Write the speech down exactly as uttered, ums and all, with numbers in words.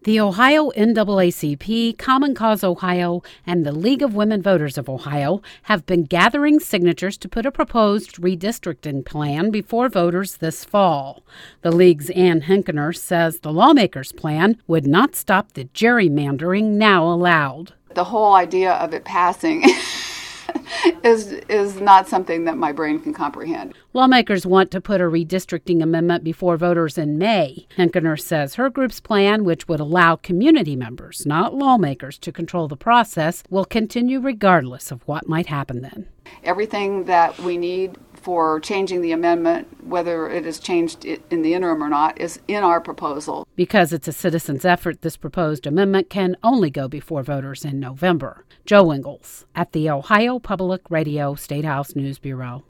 The Ohio N double A C P, Common Cause Ohio, and the League of Women Voters of Ohio have been gathering signatures to put a proposed redistricting plan before voters this fall. The League's Ann Henkener says the lawmakers' plan would not stop the gerrymandering now allowed. The whole idea of it passing is is not something that my brain can comprehend. Lawmakers want to put a redistricting amendment before voters in May. Henkener says her group's plan, which would allow community members, not lawmakers, to control the process, will continue regardless of what might happen then. Everything that we need for changing the amendment, whether it is changed in the interim or not, is in our proposal. Because it's a citizens' effort, this proposed amendment can only go before voters in November. Joe Ingles at the Ohio Public Radio State House News Bureau.